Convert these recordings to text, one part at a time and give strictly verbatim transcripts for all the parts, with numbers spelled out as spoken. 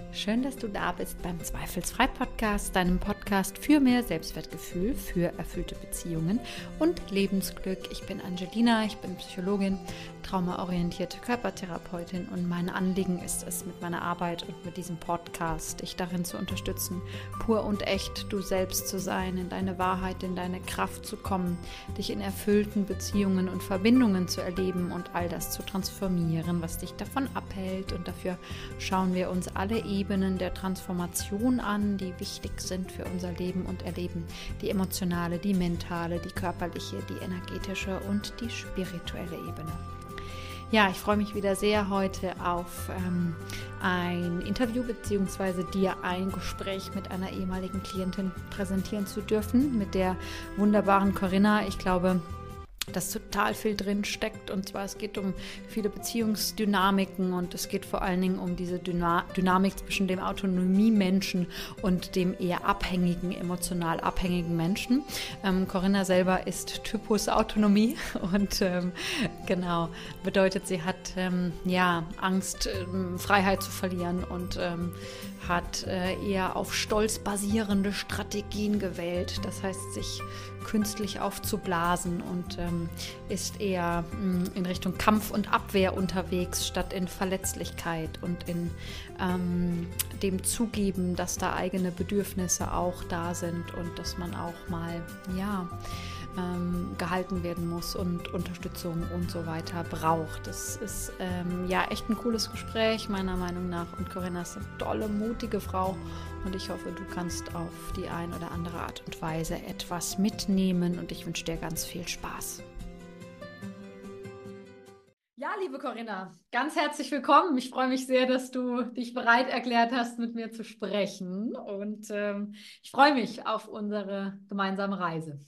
Schön, dass du da bist beim Zweifelsfrei-Podcast, deinem Podcast für mehr Selbstwertgefühl, für erfüllte Beziehungen und Lebensglück. Ich bin Angelina, ich bin Psychologin, traumaorientierte Körpertherapeutin und mein Anliegen ist es, mit meiner Arbeit und mit diesem Podcast dich darin zu unterstützen, pur und echt du selbst zu sein, in deine Wahrheit, in deine Kraft zu kommen, dich in erfüllten Beziehungen und Verbindungen zu erleben und all das zu transformieren, was dich davon abhält. Und dafür schauen wir uns alle Ebenen der Transformation an, die wichtig sind für unser Leben und Erleben. Die emotionale, die mentale, die körperliche, die energetische und die spirituelle Ebene. Ja, ich freue mich wieder sehr heute auf ähm, ein Interview bzw. dir ein Gespräch mit einer ehemaligen Klientin präsentieren zu dürfen, mit der wunderbaren Corinna. Ich glaube, dass total viel drin steckt, und zwar es geht um viele Beziehungsdynamiken und es geht vor allen Dingen um diese Dyna- Dynamik zwischen dem Autonomie-Menschen und dem eher abhängigen, emotional abhängigen Menschen. Ähm, Corinna selber ist Typus Autonomie und ähm, genau, bedeutet, sie hat ähm, ja Angst, ähm, Freiheit zu verlieren und ähm, hat äh, eher auf Stolz basierende Strategien gewählt, das heißt, sich künstlich aufzublasen und ähm, ist eher mh, in Richtung Kampf und Abwehr unterwegs, statt in Verletzlichkeit und in ähm, dem Zugeben, dass da eigene Bedürfnisse auch da sind und dass man auch mal, ja, Ähm, gehalten werden muss und Unterstützung und so weiter braucht. Das ist ähm, ja echt ein cooles Gespräch, meiner Meinung nach. Und Corinna ist eine tolle, mutige Frau und ich hoffe, du kannst auf die ein oder andere Art und Weise etwas mitnehmen und ich wünsche dir ganz viel Spaß. Ja, liebe Corinna, ganz herzlich willkommen. Ich freue mich sehr, dass du dich bereit erklärt hast, mit mir zu sprechen und ähm, ich freue mich auf unsere gemeinsame Reise.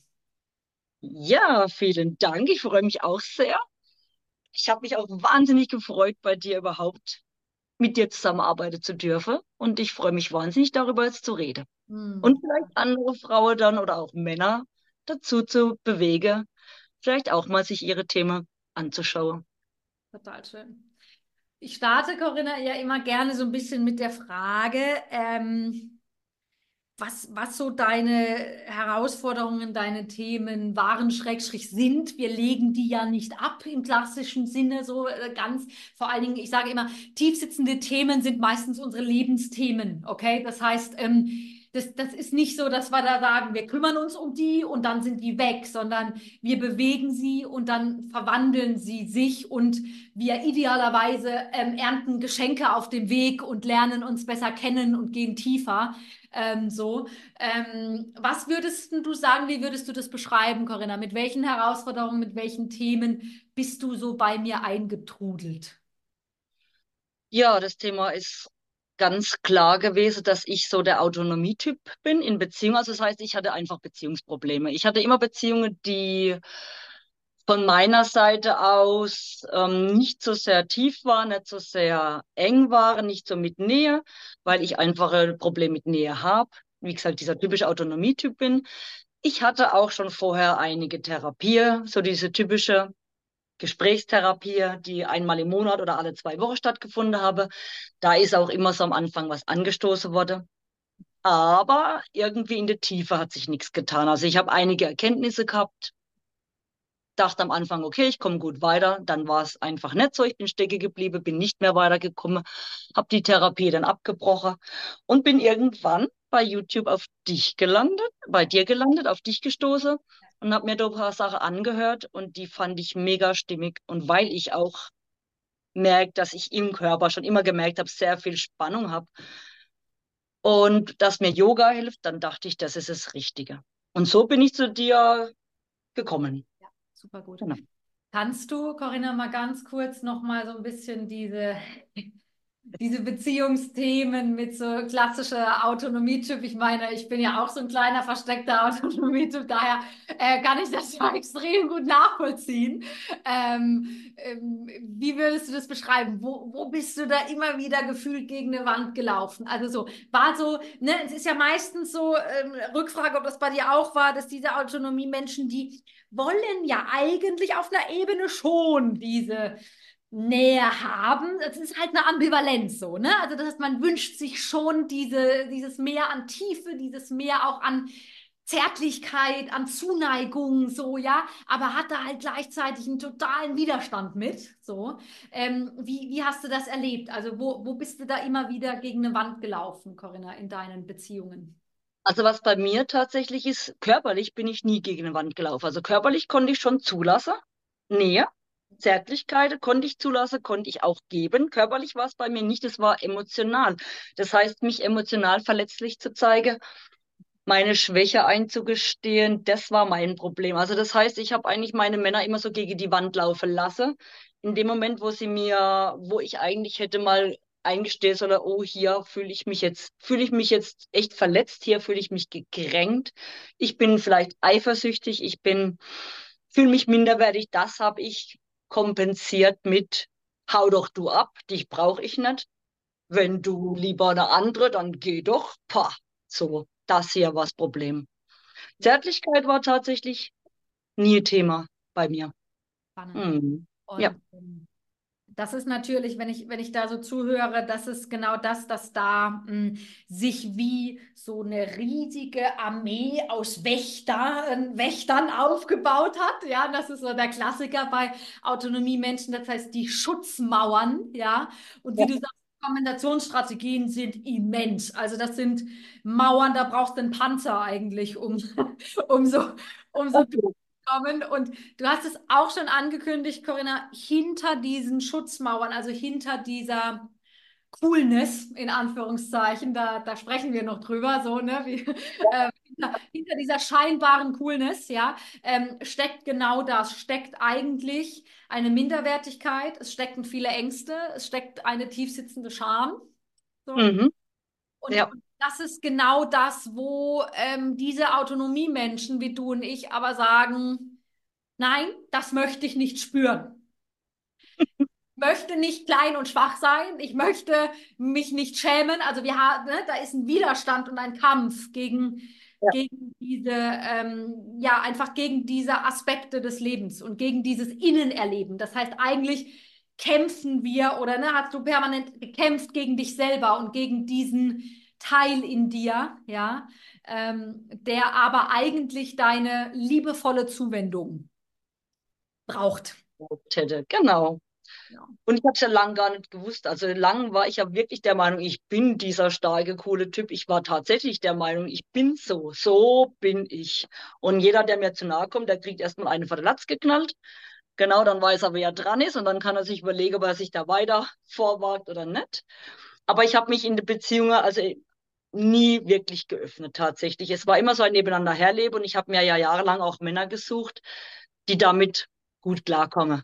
Ja, vielen Dank. Ich freue mich auch sehr. Ich habe mich auch wahnsinnig gefreut, bei dir überhaupt mit dir zusammenarbeiten zu dürfen. Und ich freue mich wahnsinnig darüber, jetzt zu reden. Hm. Und vielleicht andere Frauen dann oder auch Männer dazu zu bewegen, vielleicht auch mal sich ihre Themen anzuschauen. Total schön. Ich starte, Corinna, ja immer gerne so ein bisschen mit der Frage, ähm, was, was so deine Herausforderungen, deine Themen waren, Schrägstrich sind. Wir legen die ja nicht ab im klassischen Sinne, so äh, ganz. Vor allen Dingen, ich sage immer, tiefsitzende Themen sind meistens unsere Lebensthemen, okay? Das heißt, ähm, das, das ist nicht so, dass wir da sagen, wir kümmern uns um die und dann sind die weg, sondern wir bewegen sie und dann verwandeln sie sich und wir idealerweise ähm, ernten Geschenke auf dem Weg und lernen uns besser kennen und gehen tiefer. Ähm, so, ähm, was würdest du sagen, wie würdest du das beschreiben, Corinna? Mit welchen Herausforderungen, mit welchen Themen bist du so bei mir eingetrudelt? Ja, das Thema ist ganz klar gewesen, dass ich so der Autonomietyp bin in Beziehungen. Also das heißt, ich hatte einfach Beziehungsprobleme. Ich hatte immer Beziehungen, die von meiner Seite aus ähm, nicht so sehr tief waren, nicht so sehr eng waren, nicht so mit Nähe, weil ich einfach ein Problem mit Nähe habe. Wie gesagt, dieser typische Autonomietyp bin. Ich hatte auch schon vorher einige Therapie, so diese typische Gesprächstherapie, die einmal im Monat oder alle zwei Wochen stattgefunden habe. Da ist auch immer so am Anfang was angestoßen worden. Aber irgendwie in der Tiefe hat sich nichts getan. Also ich habe einige Erkenntnisse gehabt, dachte am Anfang, okay, ich komme gut weiter. Dann war es einfach nicht so. Ich bin stecken geblieben, bin nicht mehr weitergekommen, habe die Therapie dann abgebrochen und bin irgendwann bei YouTube auf dich gelandet, bei dir gelandet, auf dich gestoßen und habe mir da ein paar Sachen angehört und die fand ich mega stimmig. Und weil ich auch merke, dass ich im Körper schon immer gemerkt habe, sehr viel Spannung habe und dass mir Yoga hilft, dann dachte ich, das ist das Richtige. Und so bin ich zu dir gekommen. Ja, super gut. Genau. Kannst du, Corinna, mal ganz kurz noch mal so ein bisschen diese diese Beziehungsthemen mit so klassischer Autonomietyp. Ich meine, ich bin ja auch so ein kleiner versteckter Autonomietyp, daher äh, kann ich das ja extrem gut nachvollziehen. Ähm, ähm, wie würdest du das beschreiben? Wo, wo bist du da immer wieder gefühlt gegen eine Wand gelaufen? Also so, war so, ne, es ist ja meistens so, ähm, Rückfrage, ob das bei dir auch war, dass diese Autonomie-Menschen, die wollen ja eigentlich auf einer Ebene schon diese Nähe haben. Es ist halt eine Ambivalenz so, ne? Also das heißt, man wünscht sich schon diese, dieses Mehr an Tiefe, dieses Mehr auch an Zärtlichkeit, an Zuneigung, so, ja, aber hat da halt gleichzeitig einen totalen Widerstand mit, so. Ähm, wie, wie hast du das erlebt? Also wo, wo bist du da immer wieder gegen eine Wand gelaufen, Corinna, in deinen Beziehungen? Also was bei mir tatsächlich ist, körperlich bin ich nie gegen eine Wand gelaufen. Also körperlich konnte ich schon zulassen. Nähe, Zärtlichkeit konnte ich zulassen, konnte ich auch geben. Körperlich war es bei mir nicht, es war emotional. Das heißt, mich emotional verletzlich zu zeigen, meine Schwäche einzugestehen, das war mein Problem. Also das heißt, ich habe eigentlich meine Männer immer so gegen die Wand laufen lassen. In dem Moment, wo sie mir, wo ich eigentlich hätte mal eingestehen sollen, oh, hier fühle ich mich jetzt, fühle ich mich jetzt echt verletzt, hier fühle ich mich gekränkt. Ich bin vielleicht eifersüchtig, ich bin, fühle mich minderwertig. Das habe ich kompensiert mit, hau doch du ab, dich brauche ich nicht. Wenn du lieber eine andere, dann geh doch. Pah, so, das hier war das Problem. Zärtlichkeit war tatsächlich nie Thema bei mir. Spannend. Hm. Ja, Und ähm, das ist natürlich, wenn ich, wenn ich da so zuhöre, das ist genau das, dass da mh, sich wie so eine riesige Armee aus Wächter, äh, Wächtern aufgebaut hat. Ja, das ist so der Klassiker bei Autonomiemenschen, das heißt die Schutzmauern. Ja, und wie ja, du sagst, Kombinationsstrategien sind immens. Also das sind Mauern, da brauchst du einen Panzer eigentlich, um, um so, um so okay. kommen. Und du hast es auch schon angekündigt, Corinna, hinter diesen Schutzmauern, also hinter dieser Coolness, in Anführungszeichen, da, da sprechen wir noch drüber, so, ne, wie, äh, hinter, hinter dieser scheinbaren Coolness, ja, ähm, steckt genau das, steckt eigentlich eine Minderwertigkeit, es stecken viele Ängste, es steckt eine tiefsitzende Scham, so. Mhm. Und, Ja, und das ist genau das, wo ähm, diese Autonomiemenschen wie du und ich aber sagen, nein, das möchte ich nicht spüren. Ich möchte nicht klein und schwach sein. Ich möchte mich nicht schämen. Also wir haben, ne, da ist ein Widerstand und ein Kampf gegen, ja, gegen diese, ähm, ja, einfach gegen diese Aspekte des Lebens und gegen dieses Innenerleben. Das heißt, eigentlich kämpfen wir oder ne, hast du permanent gekämpft gegen dich selber und gegen diesen Teil in dir, ja, ähm, der aber eigentlich deine liebevolle Zuwendung braucht. hätte, genau. Ja. Und ich habe es ja lang gar nicht gewusst. Also lang war ich ja wirklich der Meinung, ich bin dieser starke, coole Typ. Ich war tatsächlich der Meinung, ich bin so. So bin ich. Und jeder, der mir zu nahe kommt, der kriegt erstmal eine vor der Latz geknallt. Genau, dann weiß er, wer dran ist. Und dann kann er sich überlegen, ob er sich da weiter vorwagt oder nicht. Aber ich habe mich in der Beziehung also nie wirklich geöffnet tatsächlich. Es war immer so ein Nebeneinander herleben und ich habe mir ja jahrelang auch Männer gesucht, die damit gut klarkommen.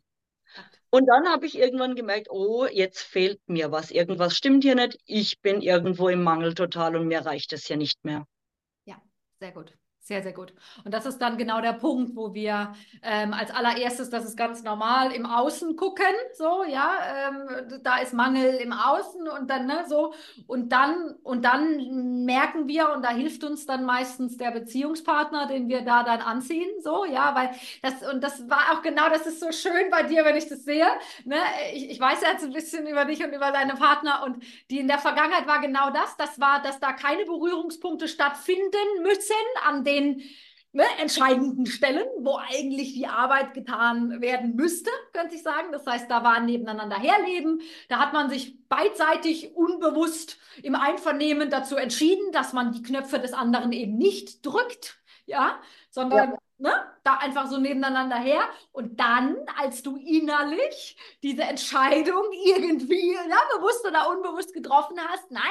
Und dann habe ich irgendwann gemerkt, oh, jetzt fehlt mir was. Irgendwas stimmt hier nicht. Ich bin irgendwo im Mangel total und mir reicht es hier nicht mehr. Ja, sehr gut. Sehr, sehr gut. Und das ist dann genau der Punkt, wo wir ähm, als allererstes, das ist ganz normal, im Außen gucken, so, ja, ähm, da ist Mangel im Außen und dann, ne, so, und dann, und dann merken wir, und da hilft uns dann meistens der Beziehungspartner, den wir da dann anziehen, so, ja, weil das, und das war auch genau, das ist so schön bei dir, wenn ich das sehe, ne, ich, ich weiß jetzt ein bisschen über dich und über deine Partner und die in der Vergangenheit war genau das. Das war, dass da keine Berührungspunkte stattfinden müssen an den ne, entscheidenden Stellen, wo eigentlich die Arbeit getan werden müsste, könnte ich sagen. Das heißt, da war ein Nebeneinander herleben. Da hat man sich beidseitig unbewusst im Einvernehmen dazu entschieden, dass man die Knöpfe des anderen eben nicht drückt, ja, Ja, sondern ne, da einfach so nebeneinander her. Und dann, als du innerlich diese Entscheidung irgendwie, ja, bewusst oder unbewusst getroffen hast, nein,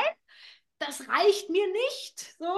das reicht mir nicht. So,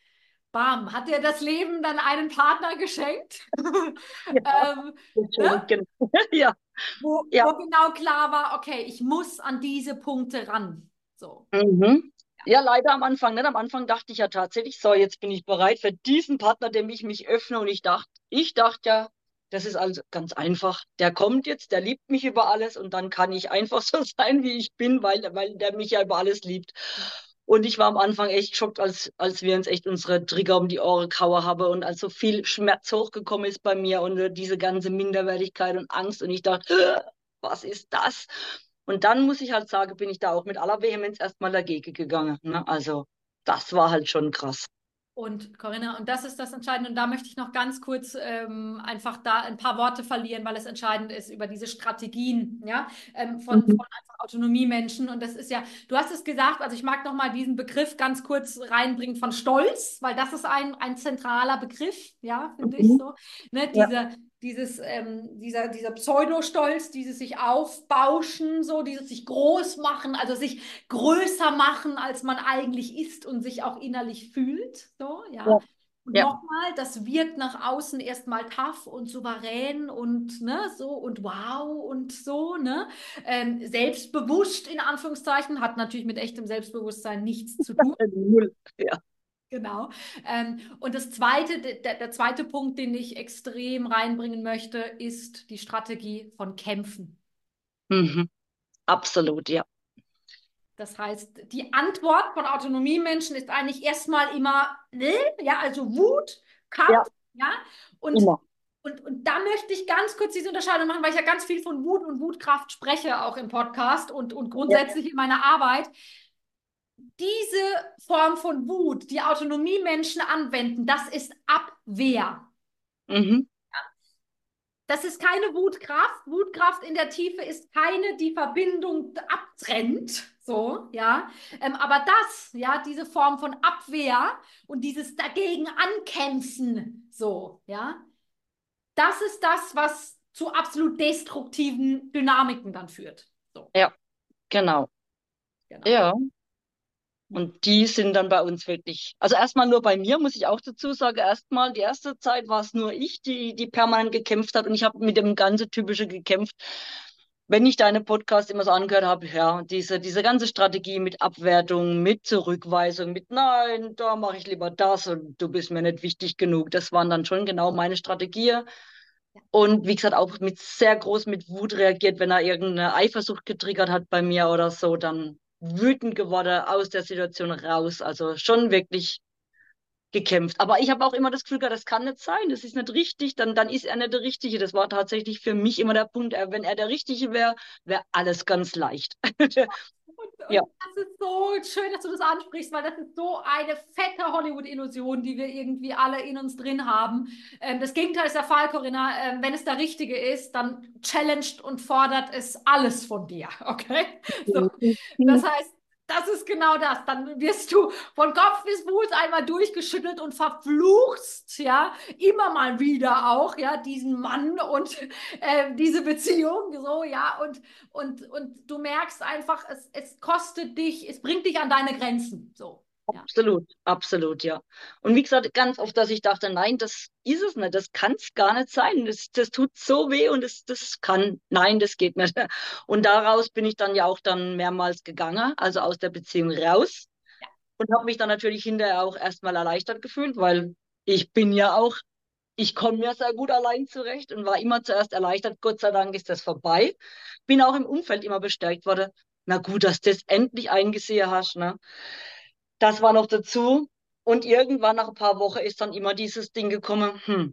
bam, hat dir das Leben dann einen Partner geschenkt, ja, ähm, ne? geschenkt, genau. Ja, wo, ja. wo genau klar war, okay, ich muss an diese Punkte ran. So. Mhm. Ja, leider am Anfang nicht. Am Anfang dachte ich ja tatsächlich, so, jetzt bin ich bereit für diesen Partner, dem ich mich öffne. Und ich dachte, ich dachte ja, das ist also ganz einfach. Der kommt jetzt, der liebt mich über alles und dann kann ich einfach so sein, wie ich bin, weil, weil der mich ja über alles liebt. Und ich war am Anfang echt geschockt, als, als wir uns echt unsere Trigger um die Ohren gehauen haben und als so viel Schmerz hochgekommen ist bei mir und äh, diese ganze Minderwertigkeit und Angst. Und ich dachte, was ist das? Und dann muss ich halt sagen, bin ich da auch mit aller Vehemenz erstmal dagegen gegangen. Ne? Also das war halt schon krass. Und Corinna, und das ist das Entscheidende. Und da möchte ich noch ganz kurz ähm, einfach da ein paar Worte verlieren, weil es entscheidend ist über diese Strategien, ja, ähm, von, Mhm. von einfach Autonomiemenschen. Und das ist ja, du hast es gesagt, also ich mag noch mal diesen Begriff ganz kurz reinbringen von Stolz, weil das ist ein, ein zentraler Begriff, ja, finde ich Mhm. so. Ne, Ja, diese, dieses, ähm, dieser, dieser Pseudostolz, dieses sich aufbauschen, so, dieses sich groß machen, also sich größer machen, als man eigentlich ist und sich auch innerlich fühlt. So, ja, ja. Und ja, nochmal, das wirkt nach außen erstmal tough und souverän und ne, so und wow und so, ne? Ähm, selbstbewusst in Anführungszeichen, hat natürlich mit echtem Selbstbewusstsein nichts zu tun. null. Ja. Genau. Ähm, und das zweite, der, der zweite Punkt, den ich extrem reinbringen möchte, ist die Strategie von Kämpfen. Mhm. Absolut, ja. Das heißt, die Antwort von Autonomiemenschen ist eigentlich erstmal immer, ne? Ja, also Wut, Ja, Kampf, ja. Und, immer. und, und da möchte ich ganz kurz diese Unterscheidung machen, weil ich ja ganz viel von Wut und Wutkraft spreche, auch im Podcast und, und Ja. grundsätzlich in meiner Arbeit. Diese Form von Wut, die Autonomiemenschen anwenden, das ist Abwehr. Mhm. Das ist keine Wutkraft. Wutkraft in der Tiefe ist keine, die Verbindung abtrennt. So, ja. Ähm, aber das, ja, diese Form von Abwehr und dieses dagegen ankämpfen, so, ja, das ist das, was zu absolut destruktiven Dynamiken dann führt. So, Ja, genau. genau. Ja. Und die sind dann bei uns wirklich, also erstmal nur bei mir, muss ich auch dazu sagen, erstmal, die erste Zeit war es nur ich, die, die permanent gekämpft hat und ich habe mit dem ganze Typische gekämpft. Wenn ich deine Podcast immer so angehört habe, ja, diese, diese ganze Strategie mit Abwertung, mit Zurückweisung, mit Nein, da mache ich lieber das und du bist mir nicht wichtig genug, das waren dann schon genau meine Strategien. Und wie gesagt, auch mit sehr groß mit Wut reagiert, wenn er irgendeine Eifersucht getriggert hat bei mir oder so, dann wütend geworden, aus der Situation raus. Also schon wirklich gekämpft. Aber ich habe auch immer das Gefühl gehabt, das kann nicht sein, das ist nicht richtig, dann, dann ist er nicht der Richtige. Das war tatsächlich für mich immer der Punkt, er- wenn er der Richtige wäre, wäre alles ganz leicht. Und, Ja, und das ist so schön, dass du das ansprichst, weil das ist so eine fette Hollywood-Illusion, die wir irgendwie alle in uns drin haben. Ähm, das Gegenteil ist der Fall, Corinna. Ähm, wenn es der Richtige ist, dann challenged und fordert es alles von dir. Okay? So, das heißt, das ist genau das. Dann wirst du von Kopf bis Fuß einmal durchgeschüttelt und verfluchst, ja, immer mal wieder auch, ja, diesen Mann und äh, diese Beziehung, so, ja, und, und, und du merkst einfach, es, es kostet dich, es bringt dich an deine Grenzen, so, ja. absolut, absolut, ja. Und wie gesagt, ganz oft, dass ich dachte, nein, das ist es nicht, das kann es gar nicht sein. Das, das tut so weh und das, das kann, nein, das geht nicht. Und daraus bin ich dann ja auch dann mehrmals gegangen, also aus der Beziehung raus und habe mich dann natürlich hinterher auch erstmal erleichtert gefühlt, weil ich bin ja auch, ich komme ja sehr gut allein zurecht und war immer zuerst erleichtert, Gott sei Dank ist das vorbei. Bin auch im Umfeld immer bestärkt worden. Na gut, dass du das endlich eingesehen hast, ne? Das war noch dazu. Und irgendwann nach ein paar Wochen ist dann immer dieses Ding gekommen, hm,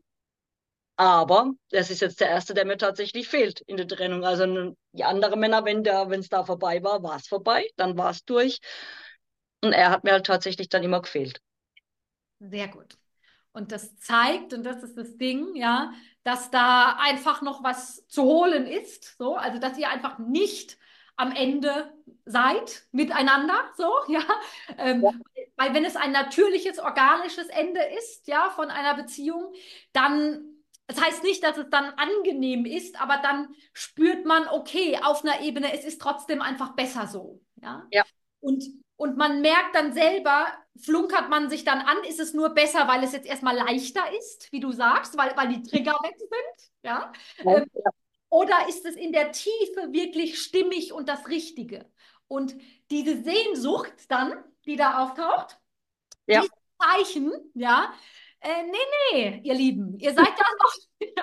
aber das ist jetzt der erste, der mir tatsächlich fehlt in der Trennung. Also n- die anderen Männer, wenn der, wenn es da vorbei war, war es vorbei, dann war es durch. Und er hat mir halt tatsächlich dann immer gefehlt. Sehr gut. Und das zeigt, und das ist das Ding, ja, dass da einfach noch was zu holen ist, so, also dass ihr einfach nicht am Ende seid miteinander, so, ja, Ja, ähm, weil wenn es ein natürliches, organisches Ende ist, ja, von einer Beziehung, dann, das heißt nicht, dass es dann angenehm ist, aber dann spürt man, okay, auf einer Ebene, es ist trotzdem einfach besser so, ja. ja, Und, und man merkt dann selber, flunkert man sich dann an, ist es nur besser, weil es jetzt erstmal leichter ist, wie du sagst, weil, weil die Trigger weg sind, ja? Ähm, ja, oder ist es in der Tiefe wirklich stimmig und das Richtige? Und diese Sehnsucht dann, die da auftaucht, ja, dieses Zeichen, ja, äh, nee, nee, ihr Lieben, ihr seid da noch,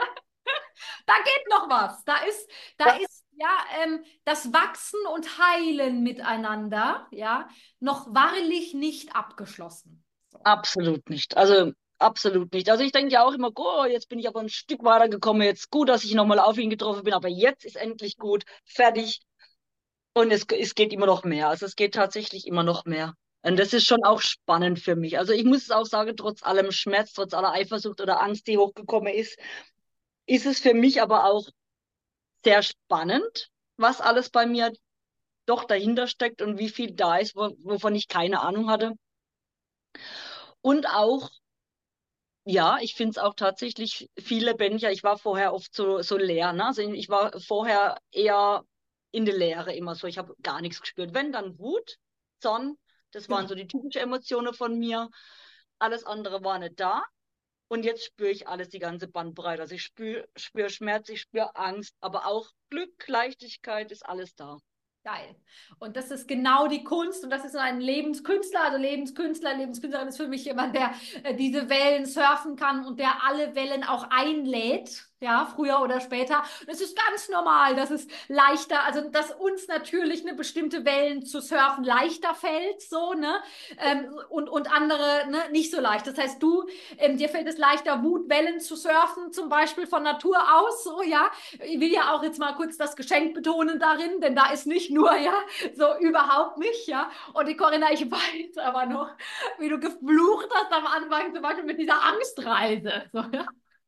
da geht noch was. Da ist, da ja, ist ja ähm, das Wachsen und Heilen miteinander, ja, noch wahrlich nicht abgeschlossen. So. absolut nicht. Also absolut nicht. Also ich denke ja auch immer, oh, jetzt bin ich aber ein Stück weiter gekommen, jetzt gut, dass ich nochmal auf ihn getroffen bin, aber jetzt ist endlich gut, fertig. Und es, es geht immer noch mehr. Also es geht tatsächlich immer noch mehr. Und das ist schon auch spannend für mich. Also ich muss es auch sagen, trotz allem Schmerz, trotz aller Eifersucht oder Angst, die hochgekommen ist, ist es für mich aber auch sehr spannend, was alles bei mir doch dahinter steckt und wie viel da ist, wo, wovon ich keine Ahnung hatte. Und auch, ja, ich finde es auch tatsächlich viel lebendiger. Ich war vorher oft so, so leer, ne? Also ich war vorher eher in der Leere immer so. Ich habe gar nichts gespürt. Wenn, dann Wut, Zorn, das waren Genau. so die typischen Emotionen von mir. Alles andere war nicht da. Und jetzt spüre ich alles, die ganze Bandbreite. Also ich spüre spür Schmerz, ich spüre Angst, aber auch Glück, Leichtigkeit ist alles da. Geil. Und das ist genau die Kunst und das ist so ein Lebenskünstler. Also Lebenskünstler, Lebenskünstlerin ist für mich jemand, der äh, diese Wellen surfen kann und der alle Wellen auch einlädt. Ja, früher oder später. Das ist ganz normal, dass es leichter, also dass uns natürlich eine bestimmte Wellen zu surfen leichter fällt, so, ne? Ähm, und, und andere, ne, nicht so leicht. Das heißt, du, ähm, dir fällt es leichter, Wutwellen zu surfen, zum Beispiel von Natur aus, so, ja. Ich will ja auch jetzt mal kurz das Geschenk betonen darin, denn da ist nicht nur, ja, so überhaupt nicht, ja. Und die Corinna, ich weiß aber noch, wie du geflucht hast am Anfang, zum Beispiel mit dieser Angstreise, so, ja.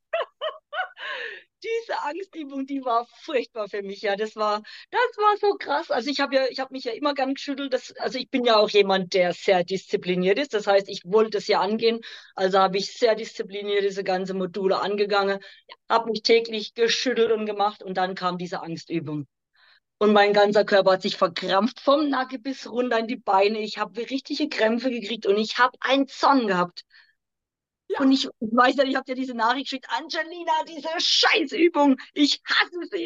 Diese Angstübung, die war furchtbar für mich, ja. Das war, das war so krass. Also ich habe ja, ich habe mich ja immer gern geschüttelt. Das, also ich bin ja auch jemand, der sehr diszipliniert ist. Das heißt, ich wollte es ja angehen. Also habe ich sehr diszipliniert diese ganze Module angegangen, habe mich täglich geschüttelt und gemacht und dann kam diese Angstübung. Und mein ganzer Körper hat sich verkrampft vom Nacken bis runter in die Beine. Ich habe richtige Krämpfe gekriegt und ich habe einen Zorn gehabt. Und Ja, ich, ich weiß ja, ich habe dir diese Nachricht geschickt, Angelina, diese Scheißübung, ich hasse sie.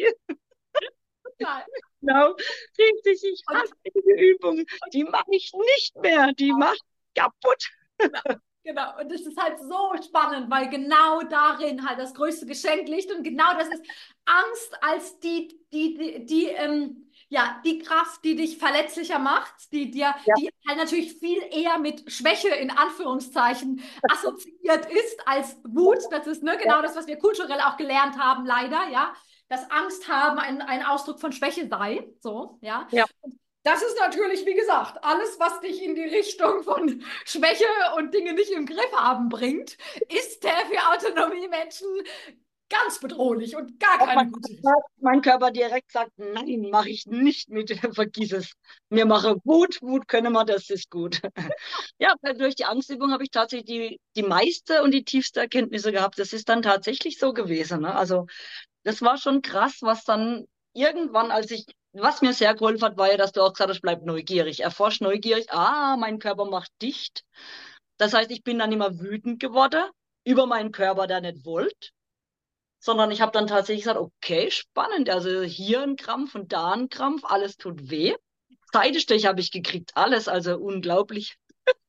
total. Genau, richtig, ich Und, hasse diese Übung. Die mache ich nicht mehr, die macht kaputt. genau, genau. Und das ist halt so spannend, weil genau darin halt das größte Geschenk liegt. Und genau das ist Angst als die, die, die, die ähm, ja, die Kraft, die dich verletzlicher macht, die dir, Ja, die halt natürlich viel eher mit Schwäche in Anführungszeichen assoziiert ist als Wut. Das ist ne, ja, genau das, was wir kulturell auch gelernt haben, leider, ja. Dass Angst haben ein, ein Ausdruck von Schwäche sei. So, ja. ja. Das ist natürlich, wie gesagt, alles, was dich in die Richtung von Schwäche und Dinge nicht im Griff haben bringt, ist der für Autonomie-Menschen ganz bedrohlich und gar Auch mein keine gute Richtung. Körper, mein Körper direkt sagt, nein, mache ich nicht mit, vergiss es. Mir mache Wut, Wut können wir, das ist gut. Ja, durch die Angstübung habe ich tatsächlich die, die meiste und die tiefste Erkenntnisse gehabt. Das ist dann tatsächlich so gewesen. Ne? Also das war schon krass, was dann irgendwann, als ich, was mir sehr geholfen hat, war ja, dass du auch gesagt hast, bleib neugierig, erforsch neugierig. Ah, mein Körper macht dicht. Das heißt, ich bin dann immer wütend geworden über meinen Körper, der nicht wollte, sondern ich habe dann tatsächlich gesagt, okay, spannend. Also hier ein Krampf und da ein Krampf, alles tut weh. Seitenstich habe ich gekriegt, alles, also unglaublich.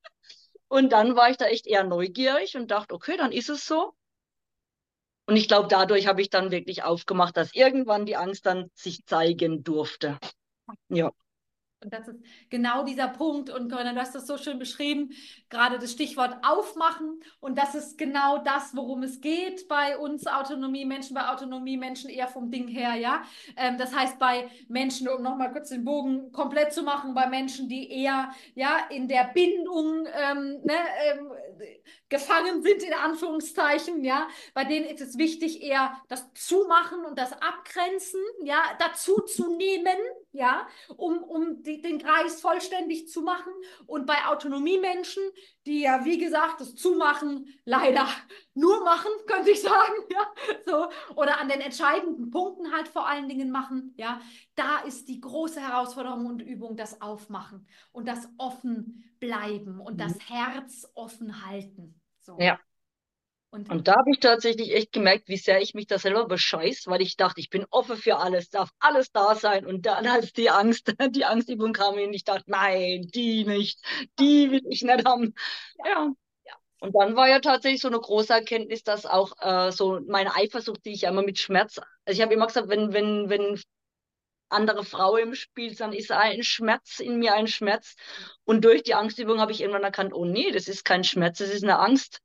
Und dann war ich da echt eher neugierig und dachte, okay, dann ist es so. Und ich glaube, dadurch habe ich dann wirklich aufgemacht, dass irgendwann die Angst dann sich zeigen durfte. Ja, Und das ist genau dieser Punkt. Und Corinna, du hast das so schön beschrieben, gerade das Stichwort aufmachen. Und das ist genau das, worum es geht bei uns Autonomie-Menschen, bei Autonomie-Menschen eher vom Ding her, ja. Ähm, das heißt, bei Menschen, um nochmal kurz den Bogen komplett zu machen, bei Menschen, die eher ja in der Bindung ähm, ne, ähm, gefangen sind, in Anführungszeichen, ja, bei denen ist es wichtig, eher das Zumachen und das Abgrenzen, ja, dazu zu nehmen, ja, um, um die, den Kreis vollständig zu machen. Und bei Autonomiemenschen, die ja, wie gesagt, das Zumachen leider nur machen, könnte ich sagen, ja, so, oder an den entscheidenden Punkten halt vor allen Dingen machen, ja, da ist die große Herausforderung und Übung das Aufmachen und das offen bleiben und das Herz offen halten. So. ja. Und Und da habe ich tatsächlich echt gemerkt, wie sehr ich mich da selber bescheiß, weil ich dachte, ich bin offen für alles, darf alles da sein. Und dann, als die Angst, die Angstübung kam, und ich dachte, nein, die nicht, die will ich nicht haben. ja, Ja. ja, Und dann war ja tatsächlich so eine große Erkenntnis, dass auch äh, so meine Eifersucht, die ich ja immer mit Schmerz, also ich habe immer gesagt, wenn, wenn, wenn andere Frau im Spiel ist, dann ist ein Schmerz in mir ein Schmerz. Und durch die Angstübung habe ich irgendwann erkannt, oh nee, das ist kein Schmerz, das ist eine Angst.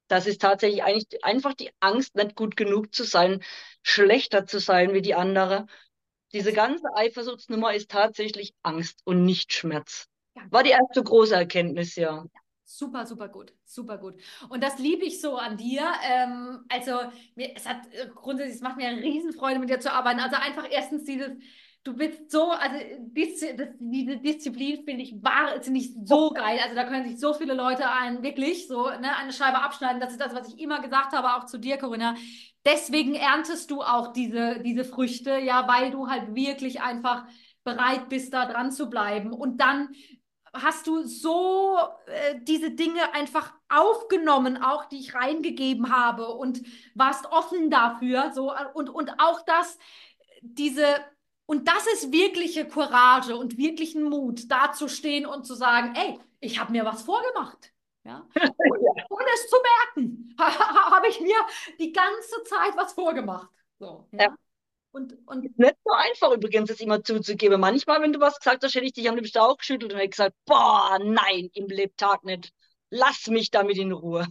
Das ist tatsächlich eigentlich einfach die Angst, nicht gut genug zu sein, schlechter zu sein wie die andere. Diese ganze Eifersuchtsnummer ist tatsächlich Angst und nicht Schmerz. Ja, War die erste große Erkenntnis, ja. super, super gut, super gut. Und das liebe ich so an dir. Ähm, also, mir, es hat äh, grundsätzlich, es macht mir eine Riesenfreude, mit dir zu arbeiten. Also einfach erstens dieses, du bist so, also Diszi das, diese Disziplin finde ich wahnsinnig so geil. Also da können sich so viele Leute einen wirklich so ne, eine Scheibe abschneiden. Das ist das, was ich immer gesagt habe, auch zu dir, Corinna. Deswegen erntest du auch diese, diese Früchte, ja, weil du halt wirklich einfach bereit bist, da dran zu bleiben. Und dann hast du so äh, diese Dinge einfach aufgenommen, auch die ich reingegeben habe und warst offen dafür, so und und auch das diese und das ist wirkliche Courage und wirklichen Mut, dazustehen und zu sagen, ey, ich habe mir was vorgemacht, ja, und ohne es zu merken, habe ich mir die ganze Zeit was vorgemacht, so, Ja. ja, und und Ist nicht so einfach übrigens, das immer zuzugeben. Manchmal, wenn du was gesagt hast, hätte ich dich am liebsten auch geschüttelt und hätte gesagt, boah, nein, im Lebtag nicht. Lass mich damit in Ruhe.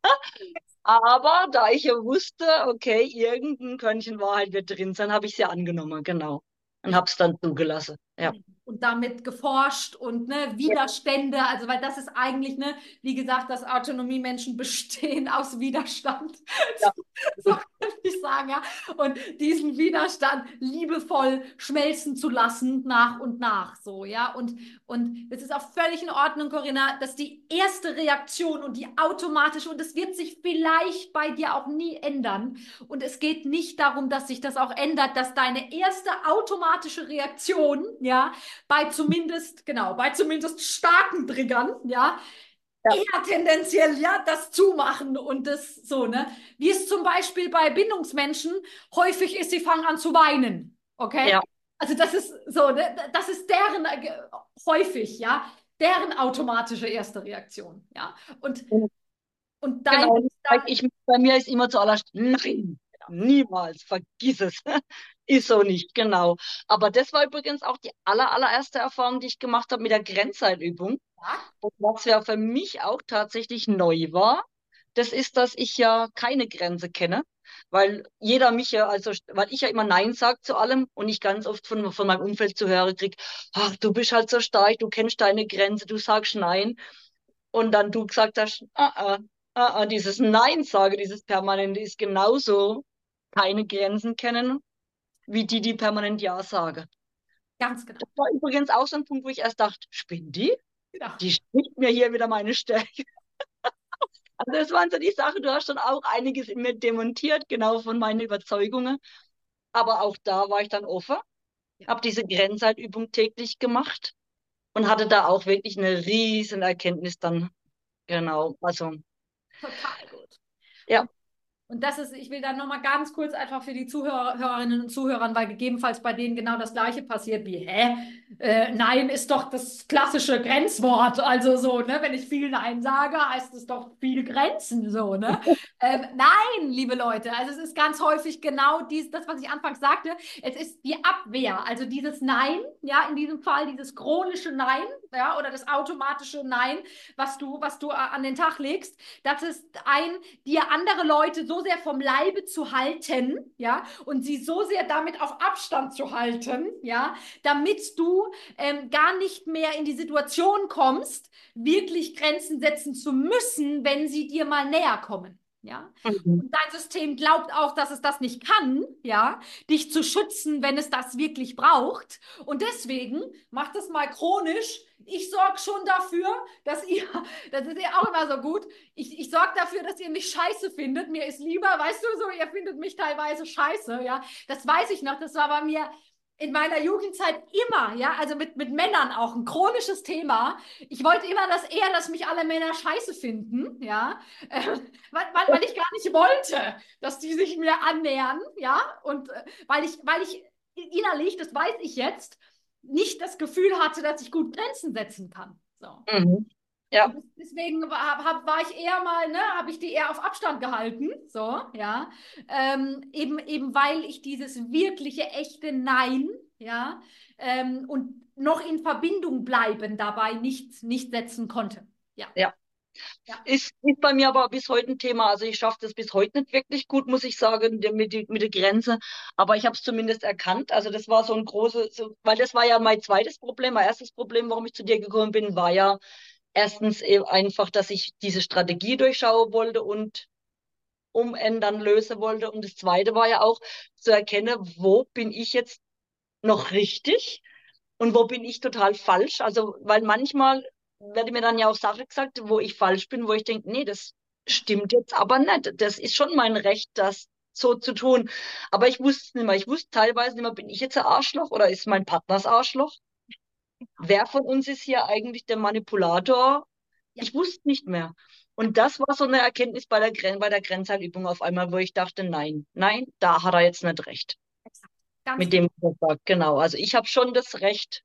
Aber da ich ja wusste, okay, irgendein Körnchen Wahrheit wird drin sein, habe ich sie angenommen, genau. Und habe es dann zugelassen. Ja. und damit geforscht und ne, Widerstände, also weil das ist eigentlich, ne, wie gesagt, dass Autonomie-Menschen bestehen aus Widerstand. Ja. So kann ich sagen, ja. Und diesen Widerstand liebevoll schmelzen zu lassen, nach und nach, so, ja. Und, und es ist auch völlig in Ordnung, Corinna, dass die erste Reaktion und die automatische, und es wird sich vielleicht bei dir auch nie ändern. Und es geht nicht darum, dass sich das auch ändert, dass deine erste automatische Reaktion, ja, bei zumindest, genau, bei zumindest starken Triggern, ja, Ja. eher tendenziell, ja, das Zumachen und das so, ne? Wie es zum Beispiel bei Bindungsmenschen häufig ist, sie fangen an zu weinen, okay? Ja. Also das ist so, ne? Das ist deren, äh, häufig, ja, deren automatische erste Reaktion, ja? Und, und dein, Genau, ich, bei mir ist immer zuallererst, nein, niemals, vergiss es. Ist so nicht, genau. Aber das war übrigens auch die aller, allererste Erfahrung, die ich gemacht habe mit der Grenzzeitübung. ja, Und was ja für mich auch tatsächlich neu war, das ist, dass ich ja keine Grenze kenne, weil jeder mich ja, also, weil ich ja immer Nein sage zu allem und ich ganz oft von, von meinem Umfeld zu hören kriege, ach, du bist halt so stark, du kennst deine Grenze, du sagst Nein. Und dann du gesagt hast, ah, ah, ah, ah, dieses Nein sage, dieses Permanente ist genauso keine Grenzen kennen, wie die, die permanent Ja sagen. ganz genau. Das war übrigens auch so ein Punkt, wo ich erst dachte, spinnt die? Genau. Die spricht mir hier wieder meine Stärke. Also das waren so die Sachen, du hast dann auch einiges in mir demontiert, genau von meinen Überzeugungen. Aber auch da war ich dann offen, Ja, habe diese Grenzzeitübung täglich gemacht und hatte da auch wirklich eine riesen Erkenntnis dann. Genau, also total gut. ja. Und Und das ist, ich will da nochmal ganz kurz einfach für die Zuhörerinnen und Zuhörer, weil gegebenenfalls bei denen genau das Gleiche passiert wie, hä? Äh, Nein ist doch das klassische Grenzwort. Also so, ne? Wenn ich viel Nein sage, heißt es doch viel Grenzen, so, ne? Ähm, nein, liebe Leute, also es ist ganz häufig genau dies, das, was ich anfangs sagte. Es ist die Abwehr, also dieses Nein, ja, in diesem Fall dieses chronische Nein, ja, oder das automatische Nein, was du, was du an den Tag legst. Das ist ein, dir andere Leute so sehr vom Leibe zu halten, ja, und sie so sehr damit auf Abstand zu halten, ja, damit du ähm, gar nicht mehr in die Situation kommst, wirklich Grenzen setzen zu müssen, wenn sie dir mal näher kommen. Ja? Mhm. Und dein System glaubt auch, dass es das nicht kann, ja, dich zu schützen, wenn es das wirklich braucht. Und deswegen macht es mal chronisch. Ich sorge schon dafür, dass ihr, das ist ja auch immer so gut, ich, ich sorge dafür, dass ihr mich scheiße findet. Mir ist lieber, weißt du, so, ihr findet mich teilweise scheiße, ja. Das weiß ich noch, das war bei mir in meiner Jugendzeit immer, ja, also mit, mit Männern auch ein chronisches Thema. Ich wollte immer, dass eher, dass mich alle Männer scheiße finden, ja, äh, weil, weil, weil ich gar nicht wollte, dass die sich mir annähern, ja, und äh, weil ich, weil ich innerlich, das weiß ich jetzt, nicht das Gefühl hatte, dass ich gut Grenzen setzen kann. So. Mhm. Ja, Und deswegen war, hab, war ich eher mal, ne, habe ich die eher auf Abstand gehalten, so, ja, ähm, eben, eben weil ich dieses wirkliche, echte Nein, ja, ähm, und noch in Verbindung bleiben dabei nicht, nicht setzen konnte. Ja. ja. Ja. Ist, ist bei mir aber bis heute ein Thema. Also ich schaffe das bis heute nicht wirklich gut, muss ich sagen, der- mit, die- mit der Grenze. Aber ich habe es zumindest erkannt. Also das war so ein großes, so, weil das war ja mein zweites Problem. Mein erstes Problem, warum ich zu dir gekommen bin, war ja erstens eben einfach, dass ich diese Strategie durchschauen wollte und umändern, lösen wollte. Und das zweite war ja auch zu erkennen, wo bin ich jetzt noch richtig und wo bin ich total falsch. Also, weil manchmal werden mir dann ja auch Sachen gesagt, wo ich falsch bin, wo ich denke, nee, das stimmt jetzt aber nicht. Das ist schon mein Recht, das so zu tun. Aber ich wusste es nicht mehr. Ich wusste teilweise nicht mehr, bin ich jetzt ein Arschloch oder ist mein Partner das Arschloch? Wer von uns ist hier eigentlich der Manipulator? Ja, Ich wusste nicht mehr. ja, Und das war so eine Erkenntnis bei der, Gren bei der Grenzhaltübung auf einmal, wo ich dachte, nein, nein, da hat er jetzt nicht recht. exakt. Ganz Mit dem, was er sagt, genau. Also ich habe schon das Recht,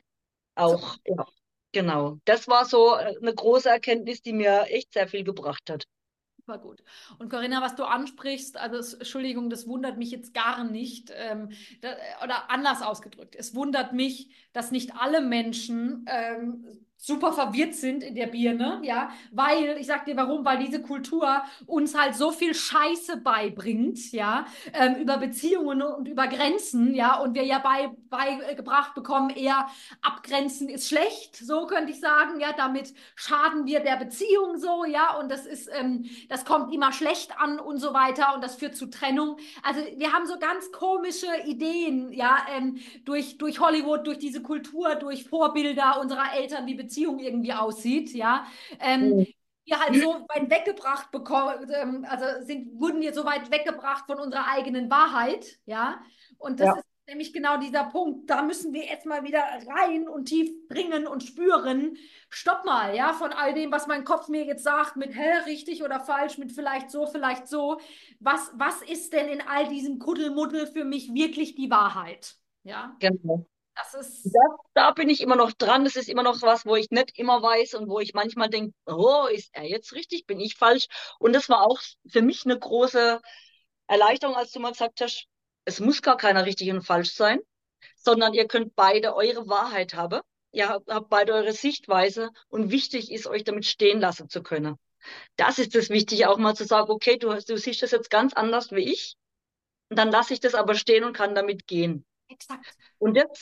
so. auch, ja, genau. Das war so äh, eine große Erkenntnis, die mir echt sehr viel gebracht hat. Super gut. Und Corinna, was du ansprichst, also es, Entschuldigung, das wundert mich jetzt gar nicht. Ähm, da, oder anders ausgedrückt, es wundert mich, dass nicht alle Menschen ähm, super verwirrt sind in der Birne, ja, weil, ich sag dir warum, weil diese Kultur uns halt so viel Scheiße beibringt, ja, ähm, über Beziehungen und über Grenzen, ja, und wir ja bei, beigebracht bekommen, eher abgrenzen ist schlecht, so könnte ich sagen, ja, damit schaden wir der Beziehung so, ja, und das ist, ähm, das kommt immer schlecht an und so weiter und das führt zu Trennung. Also wir haben so ganz komische Ideen, ja, ähm, durch, durch Hollywood, durch diese Kultur, durch Vorbilder unserer Eltern, wie Beziehung irgendwie aussieht, ja. Ähm, Mhm. wir halt so weit weggebracht bekommen, ähm, also sind, wurden wir so weit weggebracht von unserer eigenen Wahrheit, ja. Und das Ja, ist nämlich genau dieser Punkt. Da müssen wir jetzt mal wieder rein und tief bringen und spüren. Stopp mal, ja, von all dem, was mein Kopf mir jetzt sagt, mit hä, richtig oder falsch, mit vielleicht so, vielleicht so. Was, was ist denn in all diesem Kuddelmuddel für mich wirklich die Wahrheit? Ja, genau. das ist Da, da bin ich immer noch dran. Das ist immer noch was, wo ich nicht immer weiß und wo ich manchmal denke, oh, ist er jetzt richtig? Bin ich falsch? Und das war auch für mich eine große Erleichterung, als du mal gesagt hast, es muss gar keiner richtig und falsch sein, sondern ihr könnt beide eure Wahrheit haben. Ihr habt, habt beide eure Sichtweise und wichtig ist, euch damit stehen lassen zu können. Das ist das Wichtige, auch mal zu sagen, okay, du, hast- du siehst das jetzt ganz anders wie ich, und dann lasse ich das aber stehen und kann damit gehen. exakt. Und jetzt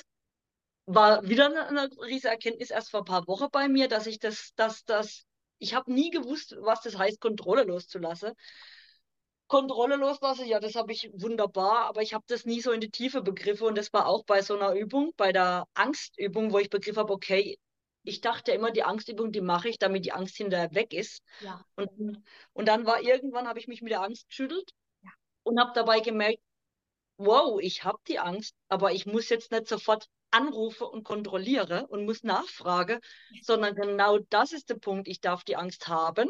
war wieder eine, eine riesige Erkenntnis erst vor ein paar Wochen bei mir, dass ich das, dass das, ich habe nie gewusst, was das heißt, Kontrolle loszulassen. Kontrolle loslassen, ja, das habe ich wunderbar, aber ich habe das nie so in die Tiefe begriffen und das war auch bei so einer Übung, bei der Angstübung, wo ich begriffen habe, okay, ich dachte immer, die Angstübung, die mache ich, damit die Angst hinterher weg ist. Ja, Und, und dann war irgendwann, habe ich mich mit der Angst geschüttelt ja, und habe dabei gemerkt, wow, ich habe die Angst, aber ich muss jetzt nicht sofort anrufen und kontrolliere und muss nachfragen, sondern genau das ist der Punkt. Ich darf die Angst haben,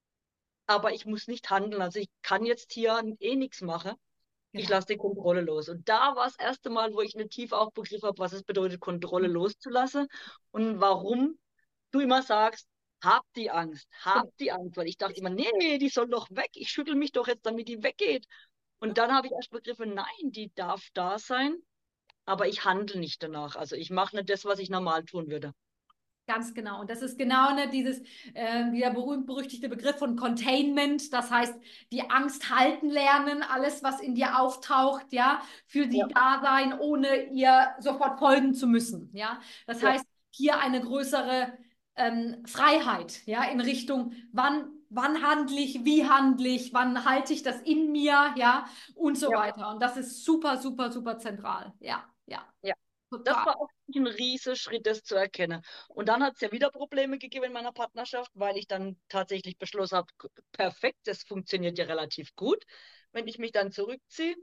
aber ich muss nicht handeln. Also ich kann jetzt hier eh nichts machen. Ich genau. lasse die Kontrolle los. Und da war das erste Mal, wo ich eine tief auch begriffen habe, was es bedeutet, Kontrolle loszulassen und warum du immer sagst, hab die Angst, hab Genau. die Angst, weil ich dachte immer, nee, nee, die soll doch weg. Ich schüttel mich doch jetzt, damit die weggeht. Und dann habe ich erst begriffen, nein, die darf da sein, aber ich handle nicht danach. Also ich mache nicht das, was ich normal tun würde. Ganz genau. Und das ist genau ne, dieses, äh, dieser berühmt-berüchtigte Begriff von Containment. Das heißt, die Angst halten lernen, alles, was in dir auftaucht, ja, für sie Ja, da sein, ohne ihr sofort folgen zu müssen. Ja, das ja, heißt, hier eine größere ähm, Freiheit, ja, in Richtung, wann, wann handle ich, wie handle ich, wann halte ich das in mir, ja, und so ja, weiter. Und das ist super, super, super zentral. Ja, ja, ja. Das total. war auch ein riesiger Schritt, das zu erkennen. Und dann hat es ja wieder Probleme gegeben in meiner Partnerschaft, weil ich dann tatsächlich beschlossen habe, perfekt, das funktioniert ja relativ gut. Wenn ich mich dann zurückziehe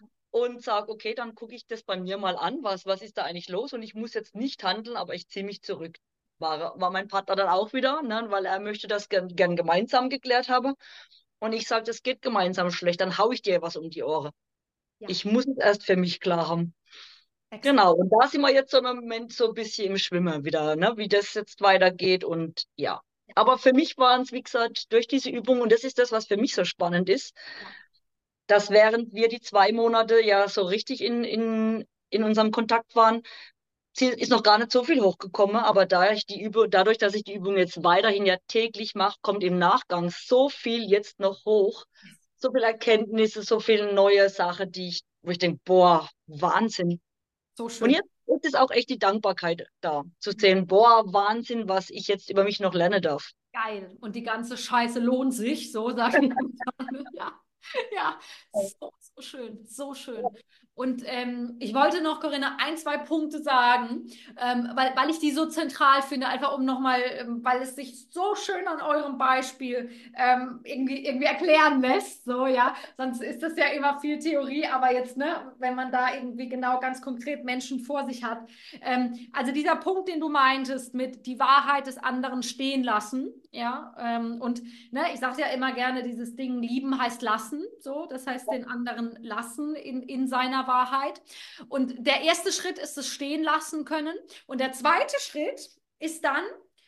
und sage, okay, dann gucke ich das bei mir mal an, was, was ist da eigentlich los? Und ich muss jetzt nicht handeln, aber ich ziehe mich zurück. War, war mein Partner dann auch wieder, ne, weil er möchte das gern, gern gemeinsam geklärt haben. Und ich sage, das geht gemeinsam schlecht, dann hau ich dir was um die Ohren. Ja, Ich muss es erst für mich klar haben. exakt. Genau, und da sind wir jetzt so im Moment so ein bisschen im Schwimmen wieder, ne, wie das jetzt weitergeht und ja. Aber für mich waren es, wie gesagt, durch diese Übung, und das ist das, was für mich so spannend ist, Ja, dass während wir die zwei Monate ja so richtig in, in, in unserem Kontakt waren, sie ist noch gar nicht so viel hochgekommen, aber da ich die Übung, dadurch, dass ich die Übung jetzt weiterhin ja täglich mache, kommt im Nachgang so viel jetzt noch hoch, so viel Erkenntnisse, so viele neue Sachen, die ich, wo ich denke, boah, Wahnsinn. So Und schön. jetzt ist es auch echt die Dankbarkeit da, zu sehen, boah, Wahnsinn, was ich jetzt über mich noch lernen darf. Geil. Und die ganze Scheiße lohnt sich, so sagen wir. Ja, ja, so, so schön, so schön. Und ähm, ich wollte noch, Corinna, ein, zwei Punkte sagen, ähm, weil, weil ich die so zentral finde, einfach um nochmal, ähm, weil es sich so schön an eurem Beispiel ähm, irgendwie, irgendwie erklären lässt, so, ja. Sonst ist das ja immer viel Theorie, aber jetzt, ne, wenn man da irgendwie genau ganz konkret Menschen vor sich hat. Ähm, also dieser Punkt, den du meintest, mit die Wahrheit des anderen stehen lassen, ja, ähm, und ne, ich sage ja immer gerne, dieses Ding lieben heißt lassen, so, das heißt den anderen lassen in, in seiner Wahrheit. Und der erste Schritt ist es stehen lassen können. Und der zweite Schritt ist dann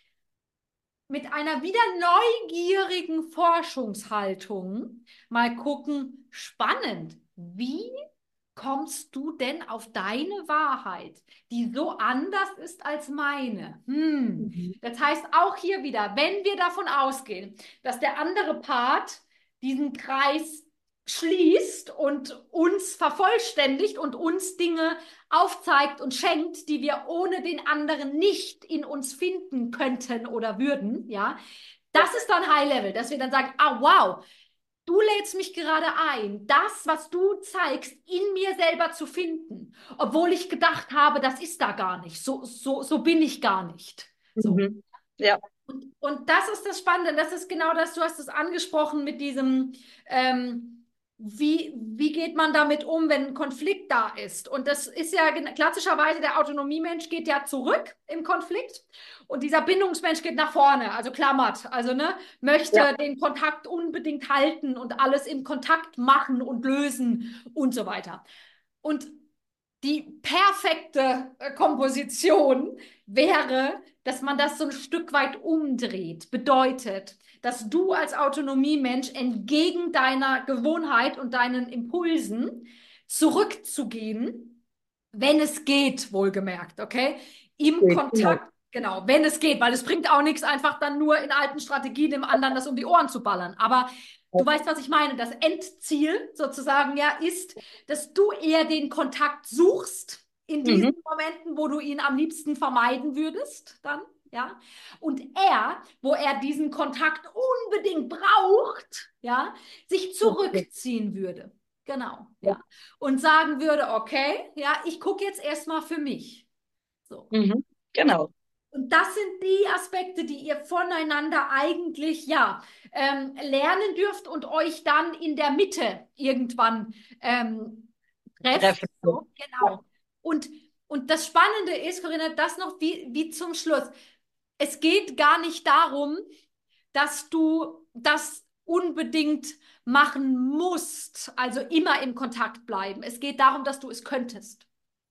mit einer wieder neugierigen Forschungshaltung mal gucken, spannend, wie kommst du denn auf deine Wahrheit, die so anders ist als meine? Hm. Mhm. Das heißt auch hier wieder, wenn wir davon ausgehen, dass der andere Part diesen Kreis schließt und uns vervollständigt und uns Dinge aufzeigt und schenkt, die wir ohne den anderen nicht in uns finden könnten oder würden, ja, Ja. das ist dann High Level, dass wir dann sagen, ah wow, du lädst mich gerade ein, das, was du zeigst, in mir selber zu finden, obwohl ich gedacht habe, das ist da gar nicht. So, so, so bin ich gar nicht. So. Mhm. Ja. Und, und das ist das Spannende, das ist genau das, du hast es angesprochen mit diesem, ähm, wie, wie geht man damit um, wenn ein Konflikt da ist? Und das ist ja klassischerweise, der Autonomiemensch geht ja zurück im Konflikt und dieser Bindungsmensch geht nach vorne, also klammert, also ne, Ja. möchte den Kontakt unbedingt halten und alles im Kontakt machen und lösen und so weiter. Und die perfekte äh, Komposition wäre, dass man das so ein Stück weit umdreht. Bedeutet, dass du als Autonomiemensch entgegen deiner Gewohnheit und deinen Impulsen zurückzugehen, wenn es geht, wohlgemerkt, okay? Im Okay. Genau. Kontakt, genau, wenn es geht, weil es bringt auch nichts, einfach dann nur in alten Strategien dem anderen das um die Ohren zu ballern. Aber du weißt, was ich meine. Das Endziel sozusagen ja ist, dass du eher den Kontakt suchst in diesen Mhm. Momenten, wo du ihn am liebsten vermeiden würdest, dann, ja. Und er, wo er diesen Kontakt unbedingt braucht, ja, sich Okay. zurückziehen würde. Genau, Ja. ja. Und sagen würde, okay, ja, ich gucke jetzt erstmal für mich. So. Mhm. Und, Genau. und das sind die Aspekte, die ihr voneinander eigentlich, ja, ähm, lernen dürft und euch dann in der Mitte irgendwann ähm, trefft. Treffen. So, Ja. genau. Und, und das Spannende ist, Corinna, das noch wie, wie zum Schluss. Es geht gar nicht darum, dass du das unbedingt machen musst, also immer im Kontakt bleiben. Es geht darum, dass du es könntest.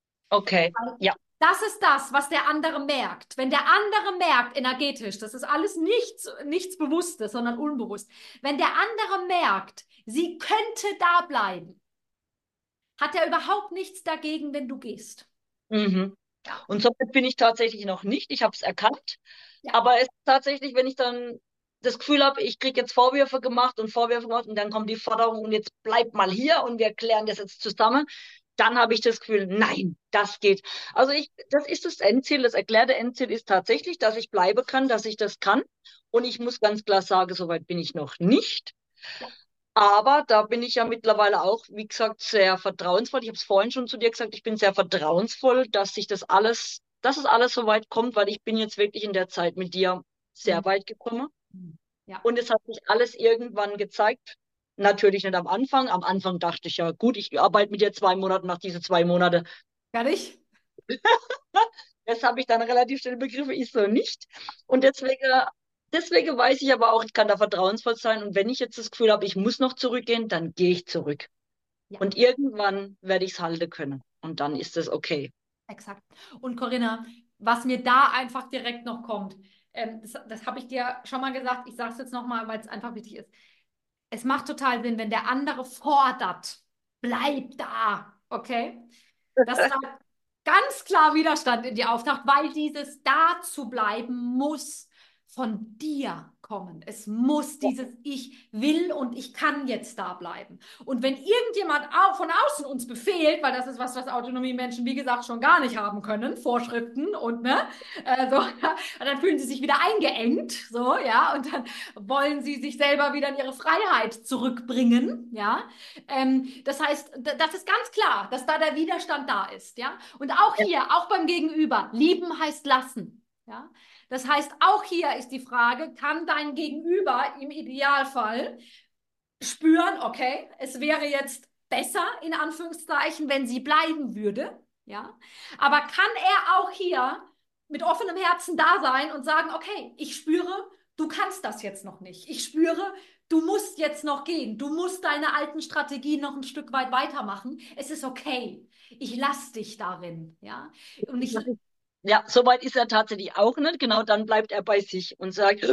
Okay. Ja. Das ist das, was der andere merkt. Wenn der andere merkt, energetisch, das ist alles nichts, nichts Bewusstes, sondern unbewusst. Wenn der andere merkt, sie könnte da bleiben, hat er überhaupt nichts dagegen, wenn du gehst. Mhm. Ja, Und somit bin ich tatsächlich noch nicht. Ich habe es erkannt. ja, Aber es ist tatsächlich, wenn ich dann das Gefühl habe, ich kriege jetzt Vorwürfe gemacht und Vorwürfe gemacht und dann kommt die Forderung und jetzt bleib mal hier und wir klären das jetzt zusammen, dann habe ich das Gefühl, nein, das geht. Also ich, das ist das Endziel. Das erklärte Endziel ist tatsächlich, dass ich bleiben kann, dass ich das kann. Und ich muss ganz klar sagen, soweit bin ich noch nicht. ja, Aber da bin ich ja mittlerweile auch, wie gesagt, sehr vertrauensvoll. Ich habe es vorhin schon zu dir gesagt, ich bin sehr vertrauensvoll, dass sich das alles, dass es alles so weit kommt, weil ich bin jetzt wirklich in der Zeit mit dir sehr hm, weit gekommen. hm, ja. Und es hat sich alles irgendwann gezeigt. Natürlich nicht am Anfang. Am Anfang dachte ich ja, gut, ich arbeite mit dir zwei Monate, nach diese zwei Monate. Fertig? Das habe ich dann relativ schnell begriffen, ist so nicht. Und deswegen, deswegen weiß ich aber auch, ich kann da vertrauensvoll sein. Und wenn ich jetzt das Gefühl habe, ich muss noch zurückgehen, dann gehe ich zurück. Ja, Und irgendwann werde ich es halten können. Und dann ist es okay. exakt. Und Corinna, was mir da einfach direkt noch kommt, ähm, das, das habe ich dir schon mal gesagt, ich sage es jetzt nochmal, weil es einfach wichtig ist. Es macht total Sinn, wenn der andere fordert, bleib da, okay? Das sagt ganz klar Widerstand in dir auftaucht, weil dieses da zu bleiben muss von dir kommen. Es muss dieses Ich will und ich kann jetzt da bleiben. Und wenn irgendjemand auch von außen uns befehlt, weil das ist was, was Autonomie-Menschen, wie gesagt, schon gar nicht haben können, Vorschriften und ne, äh, so, ja, und dann fühlen sie sich wieder eingeengt, so, ja, und dann wollen sie sich selber wieder in ihre Freiheit zurückbringen, ja. Ähm, das heißt, das ist ganz klar, dass da der Widerstand da ist, ja. Und auch Ja. hier, auch beim Gegenüber, lieben heißt lassen, ja. Das heißt, auch hier ist die Frage, kann dein Gegenüber im Idealfall spüren, okay, es wäre jetzt besser, in Anführungszeichen, wenn sie bleiben würde, ja. Aber kann er auch hier mit offenem Herzen da sein und sagen, okay, ich spüre, du kannst das jetzt noch nicht. Ich spüre, du musst jetzt noch gehen. Du musst deine alten Strategien noch ein Stück weit weitermachen. Es ist okay. Ich lasse dich darin, ja. Und ich, Ja, soweit ist er tatsächlich auch nicht. Genau, dann bleibt er bei sich und sagt,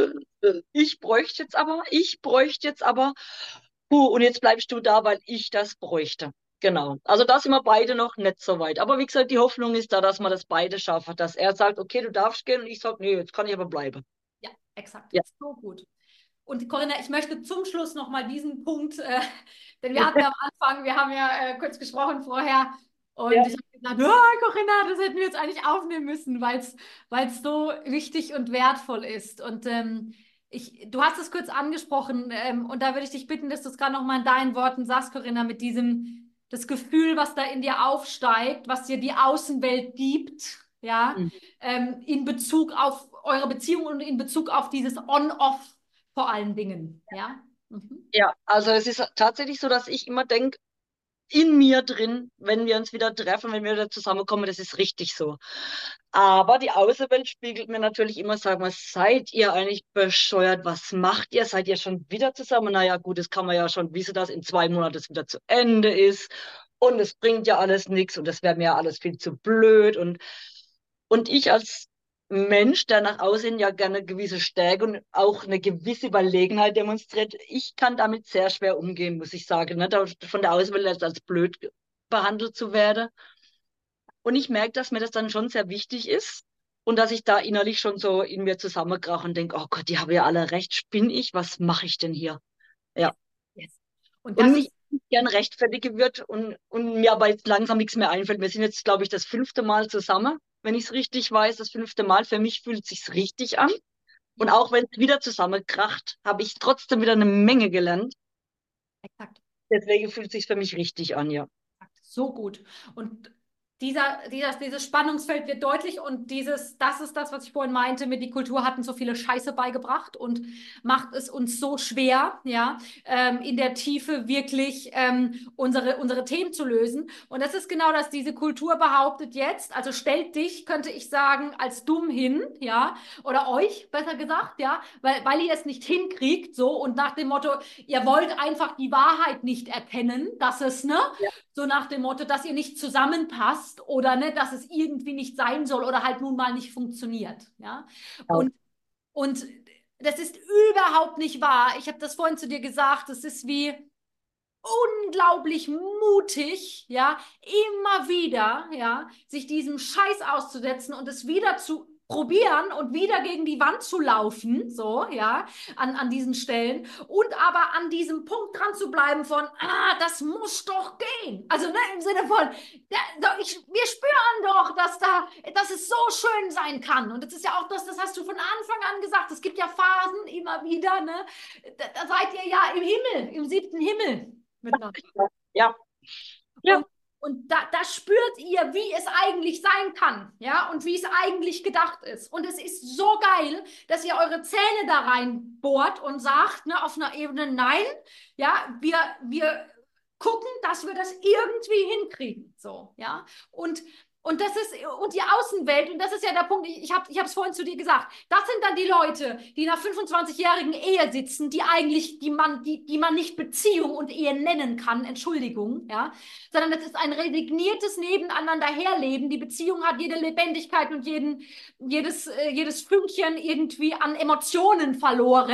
ich bräuchte jetzt aber, ich bräuchte jetzt aber, puh, und jetzt bleibst du da, weil ich das bräuchte. Genau. Also da sind wir beide noch nicht so weit. Aber wie gesagt, die Hoffnung ist da, dass wir das beide schaffen, dass er sagt, okay, du darfst gehen und ich sage, nee, jetzt kann ich aber bleiben. ja, exakt. Ja. So gut. Und Corinna, ich möchte zum Schluss nochmal diesen Punkt, äh, denn wir hatten am Anfang, wir haben ja äh, kurz gesprochen vorher und Ja. ich habe gesagt, oh, Corinna, das hätten wir jetzt eigentlich aufnehmen müssen, weil es weil es so wichtig und wertvoll ist. Und ähm, ich, du hast es kurz angesprochen ähm, und da würde ich dich bitten, dass du es gerade nochmal in deinen Worten sagst, Corinna, mit diesem, das Gefühl, was da in dir aufsteigt, was dir die Außenwelt gibt, ja, Mhm. ähm, in Bezug auf eure Beziehung und in Bezug auf dieses On-Off vor allen Dingen, ja? Mhm. Ja, also es ist tatsächlich so, dass ich immer denke, in mir drin, wenn wir uns wieder treffen, wenn wir wieder zusammenkommen, das ist richtig so. Aber die Außenwelt spiegelt mir natürlich immer, sag mal, seid ihr eigentlich bescheuert? Was macht ihr? Seid ihr schon wieder zusammen? Naja, gut, das kann man ja schon wissen, dass in zwei Monaten es wieder zu Ende ist. Und es bringt ja alles nichts und das wäre mir ja alles viel zu blöd. Und, und ich als Mensch, der nach außen ja gerne eine gewisse Stärke und auch eine gewisse Überlegenheit demonstriert, ich kann damit sehr schwer umgehen, muss ich sagen. Ne? Da, von der Außenwelt als, als blöd behandelt zu werden. Und ich merke, dass mir das dann schon sehr wichtig ist und dass ich da innerlich schon so in mir zusammenkrache und denke, oh Gott, die haben ja alle recht, spinne ich, was mache ich denn hier? Yes, Ja. yes. Und Und das mich ist, gern rechtfertigen wird und, und mir aber jetzt langsam nichts mehr einfällt. Wir sind jetzt, glaube ich, das fünfte Mal zusammen, wenn ich es richtig weiß, das fünfte Mal. Für mich fühlt es sich richtig an. Und ja, auch wenn es wieder zusammenkracht, habe ich trotzdem wieder eine Menge gelernt. exakt. Deswegen fühlt es sich für mich richtig an, ja. So gut. Und dieser, dieser, dieses Spannungsfeld wird deutlich und dieses, das ist das, was ich vorhin meinte, mit die Kultur hat uns so viele Scheiße beigebracht und macht es uns so schwer, ja, ähm, in der Tiefe wirklich ähm, unsere, unsere Themen zu lösen. Und das ist genau das, diese Kultur behauptet jetzt, also stellt dich, könnte ich sagen, als dumm hin, ja, oder euch, besser gesagt, ja, weil, weil ihr es nicht hinkriegt, so, und nach dem Motto, ihr wollt einfach die Wahrheit nicht erkennen, dass es, ne, Ja, so nach dem Motto, dass ihr nicht zusammenpasst oder ne, dass es irgendwie nicht sein soll oder halt nun mal nicht funktioniert. Ja? genau. Und, und das ist überhaupt nicht wahr. Ich habe das vorhin zu dir gesagt, es ist wie unglaublich mutig, ja, immer wieder, ja, sich diesem Scheiß auszusetzen und es wieder zu probieren und wieder gegen die Wand zu laufen, so, ja, an, an diesen Stellen und aber an diesem Punkt dran zu bleiben von, ah, das muss doch gehen. Also, ne, im Sinne von, ja, ich, wir spüren doch, dass da, dass es so schön sein kann. Und das ist ja auch das, das hast du von Anfang an gesagt. Es gibt ja Phasen immer wieder, ne, da, da seid ihr ja im Himmel, im siebten Himmel miteinander. Ja, ja, Und, und da, da spürt ihr, wie es eigentlich sein kann, ja, und wie es eigentlich gedacht ist. Und es ist so geil, dass ihr eure Zähne da reinbohrt und sagt, ne, auf einer Ebene, nein, ja, wir, wir gucken, dass wir das irgendwie hinkriegen, so, ja. Und und das ist, und die Außenwelt, und das ist ja der Punkt, ich habe ich es vorhin zu dir gesagt, das sind dann die Leute, die in einer fünfundzwanzigjährigen Ehe sitzen, die eigentlich, die man, die, die man nicht Beziehung und Ehe nennen kann, Entschuldigung, ja, sondern das ist ein resigniertes Nebeneinander herleben. Die Beziehung hat jede Lebendigkeit und jeden, jedes, äh, jedes Fünkchen irgendwie an Emotionen verloren,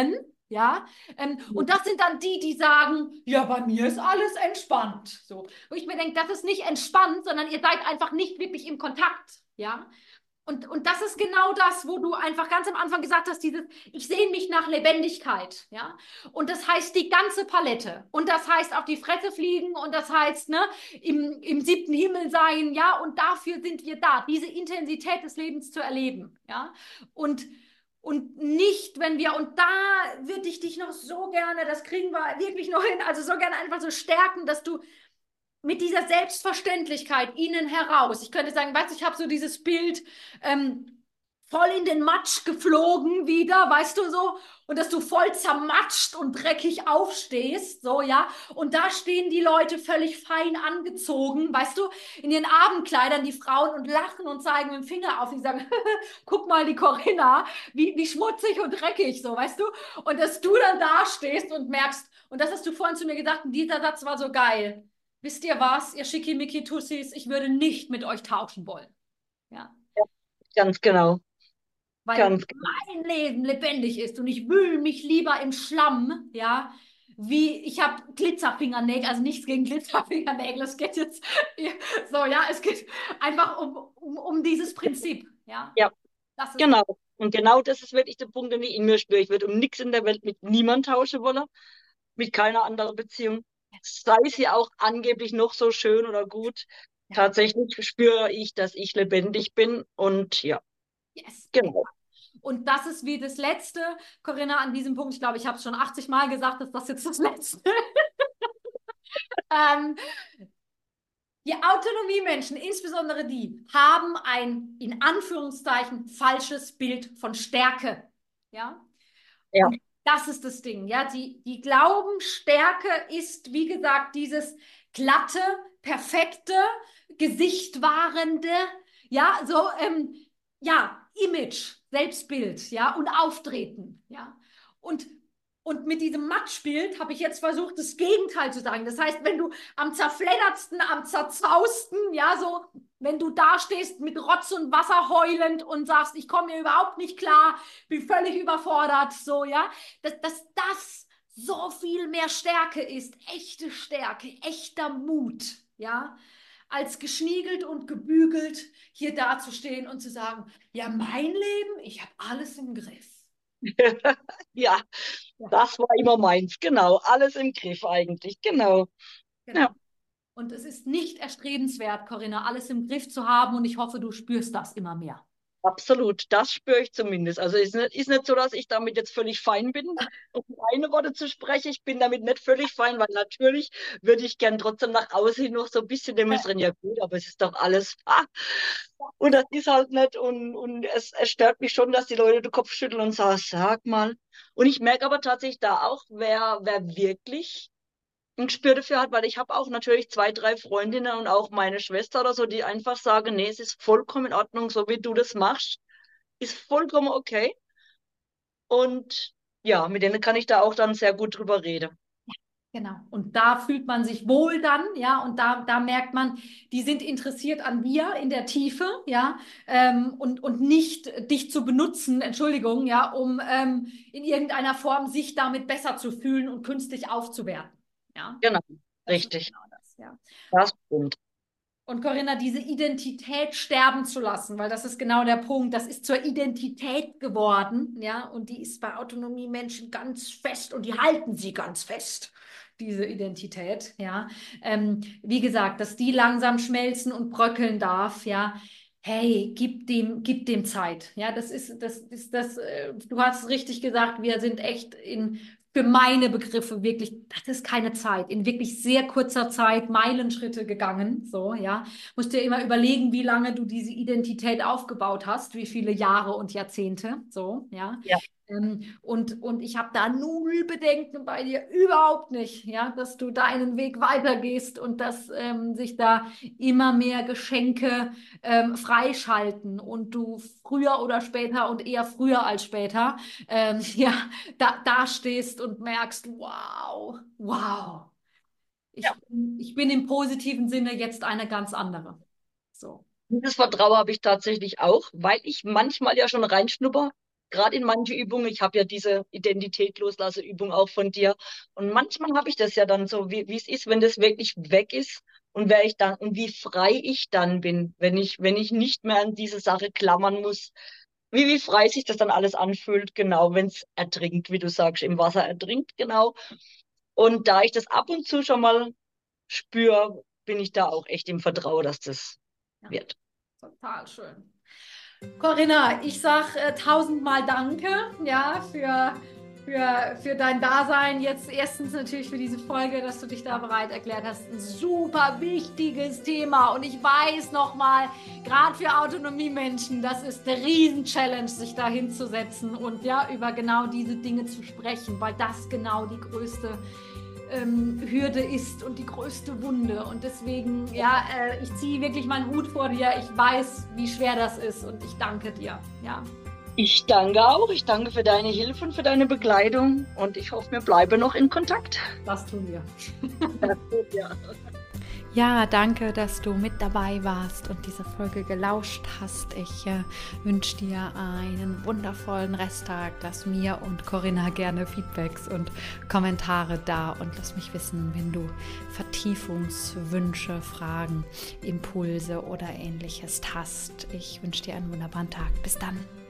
Ja, ähm, und das sind dann die, die sagen, ja, bei mir ist alles entspannt. So, wo ich mir denke, das ist nicht entspannt, sondern ihr seid einfach nicht wirklich im Kontakt. Ja, und, und das ist genau das, wo du einfach ganz am Anfang gesagt hast, dieses, ich sehne mich nach Lebendigkeit, ja. Und das heißt die ganze Palette. Und das heißt auf die Fresse fliegen und das heißt, ne, im, im siebten Himmel sein, ja. Und dafür sind wir da, diese Intensität des Lebens zu erleben, ja. Und, und nicht, wenn wir, und da würde ich dich noch so gerne, das kriegen wir wirklich noch hin, also so gerne einfach so stärken, dass du mit dieser Selbstverständlichkeit ihnen heraus. Ich könnte sagen, weißt du, ich habe so dieses Bild ähm, voll in den Matsch geflogen wieder, weißt du so, und dass du voll zermatscht und dreckig aufstehst, so, ja, und da stehen die Leute völlig fein angezogen, weißt du, in ihren Abendkleidern, die Frauen, und lachen und zeigen mit dem Finger auf, die sagen, guck mal, die Corinna, wie, wie schmutzig und dreckig, so, weißt du, und dass du dann da stehst und merkst, und das hast du vorhin zu mir gesagt, und dieser Satz war so geil. Wisst ihr was, ihr Schickimicki-Tussis, ich würde nicht mit euch tauschen wollen. Ja. Ja, ganz genau. Weil Ganz genau. mein Leben lebendig ist und ich wühle mich lieber im Schlamm, ja, wie ich habe Glitzerfingernägel, also nichts gegen Glitzerfingernägel, es geht jetzt so, ja, es geht einfach um, um, um dieses Prinzip, ja. Ja, Das ist genau. Und genau das ist wirklich der Punkt, den ich in mir spüre. Ich würde um nichts in der Welt mit niemand tauschen wollen, mit keiner anderen Beziehung. Sei sie auch angeblich noch so schön oder gut. ja, Tatsächlich spüre ich, dass ich lebendig bin. Und ja, yes. genau. Und das ist wie das Letzte, Corinna, an diesem Punkt, ich glaube, ich habe es schon achtzig Mal gesagt, dass das jetzt das Letzte. ähm, Die Autonomie-Menschen, insbesondere die, haben ein in Anführungszeichen falsches Bild von Stärke. Ja? Ja, Und das ist das Ding. Ja? Die, die glauben, Stärke ist, wie gesagt, dieses glatte, perfekte, gesichtwahrende, ja, so, ähm, ja, Image, Selbstbild, ja, und Auftreten, ja. Und und mit diesem Matschbild habe ich jetzt versucht, das Gegenteil zu sagen. Das heißt, wenn du am zerfleddertsten, am zerzausten, ja, so, wenn du da stehst mit Rotz und Wasser heulend und sagst, ich komme mir überhaupt nicht klar, bin völlig überfordert, so, ja, dass, dass das so viel mehr Stärke ist, echte Stärke, echter Mut, ja, als geschniegelt und gebügelt hier dazustehen und zu sagen, ja, mein Leben, ich habe alles im Griff. ja, Ja, das war immer meins. Genau, alles im Griff eigentlich. Genau. genau. Ja. Und es ist nicht erstrebenswert, Corinna, alles im Griff zu haben und ich hoffe, du spürst das immer mehr. Absolut, das spüre ich zumindest. Also ist nicht, ist nicht so, dass ich damit jetzt völlig fein bin, um meine Worte zu sprechen. Ich bin damit nicht völlig fein, weil natürlich würde ich gern trotzdem nach außen hin noch so ein bisschen demonstrieren. Ja gut, aber es ist doch alles. Ah. Und das ist halt nicht. Und, und es, es stört mich schon, dass die Leute den Kopf schütteln und sagen, sag mal. Und ich merke aber tatsächlich da auch, wer, wer wirklich ein Gespür dafür hat, weil ich habe auch natürlich zwei, drei Freundinnen und auch meine Schwester oder so, die einfach sagen, nee, es ist vollkommen in Ordnung, so wie du das machst, ist vollkommen okay. Und ja, mit denen kann ich da auch dann sehr gut drüber reden. Genau. Und da fühlt man sich wohl dann, ja, und da, da merkt man, die sind interessiert an dir in der Tiefe, ja, ähm, und, und nicht dich zu benutzen, Entschuldigung, ja, um ähm, in irgendeiner Form sich damit besser zu fühlen und künstlich aufzuwerten. Ja, Genau, das ist richtig. genau das, ja. Das stimmt. Und Corinna, diese Identität sterben zu lassen, weil das ist genau der Punkt, das ist zur Identität geworden, ja, und die ist bei Autonomie-Menschen ganz fest und die halten sie ganz fest, diese Identität, ja. Ähm, wie gesagt, dass die langsam schmelzen und bröckeln darf, ja. Hey, gib dem, gib dem Zeit. Ja, das ist, das ist das, äh, du hast es richtig gesagt, wir sind echt in für meine Begriffe wirklich, das ist keine Zeit, in wirklich sehr kurzer Zeit Meilenschritte gegangen. So, ja. Musst dir immer überlegen, wie lange du diese Identität aufgebaut hast, wie viele Jahre und Jahrzehnte. So, ja. Ja, Ähm, und, und ich habe da null Bedenken bei dir, überhaupt nicht, ja, dass du deinen Weg weitergehst und dass ähm, sich da immer mehr Geschenke ähm, freischalten und du früher oder später und eher früher als später ähm, ja, da, da stehst und merkst, wow, wow, ja. ich, ich bin im positiven Sinne jetzt eine ganz andere. So. Dieses Vertrauen habe ich tatsächlich auch, weil ich manchmal ja schon reinschnupper. gerade in manche Übungen, ich habe ja diese Identität-Loslasse-Übung auch von dir. Und manchmal habe ich das ja dann so, wie wie es ist, wenn das wirklich weg ist und wer ich dann und wie frei ich dann bin, wenn ich, wenn ich nicht mehr an diese Sache klammern muss. Wie, wie frei sich das dann alles anfühlt, genau, wenn es ertrinkt, wie du sagst, im Wasser ertrinkt, genau. Und da ich das ab und zu schon mal spüre, bin ich da auch echt im Vertrauen, dass das Ja, wird. total schön. Corinna, ich sage äh, tausendmal Danke, ja, für, für, für dein Dasein. Jetzt erstens natürlich für diese Folge, dass du dich da bereit erklärt hast. Ein super wichtiges Thema. Und ich weiß nochmal, gerade für Autonomiemenschen, das ist eine Riesen-Challenge, sich da hinzusetzen und ja, über genau diese Dinge zu sprechen, weil das genau die größte Ähm, Hürde ist und die größte Wunde. Und deswegen, ja, äh, ich ziehe wirklich meinen Hut vor dir. Ich weiß, wie schwer das ist und ich danke dir. Ja. Ich danke auch. Ich danke für deine Hilfe und für deine Begleitung. Und ich hoffe, wir bleiben noch in Kontakt. Das tun wir. Das tut ja. Ja, danke, dass du mit dabei warst und diese Folge gelauscht hast. Ich äh, wünsche dir einen wundervollen Resttag. Lass mir und Corinna gerne Feedbacks und Kommentare da und lass mich wissen, wenn du Vertiefungswünsche, Fragen, Impulse oder ähnliches hast. Ich wünsche dir einen wunderbaren Tag. Bis dann.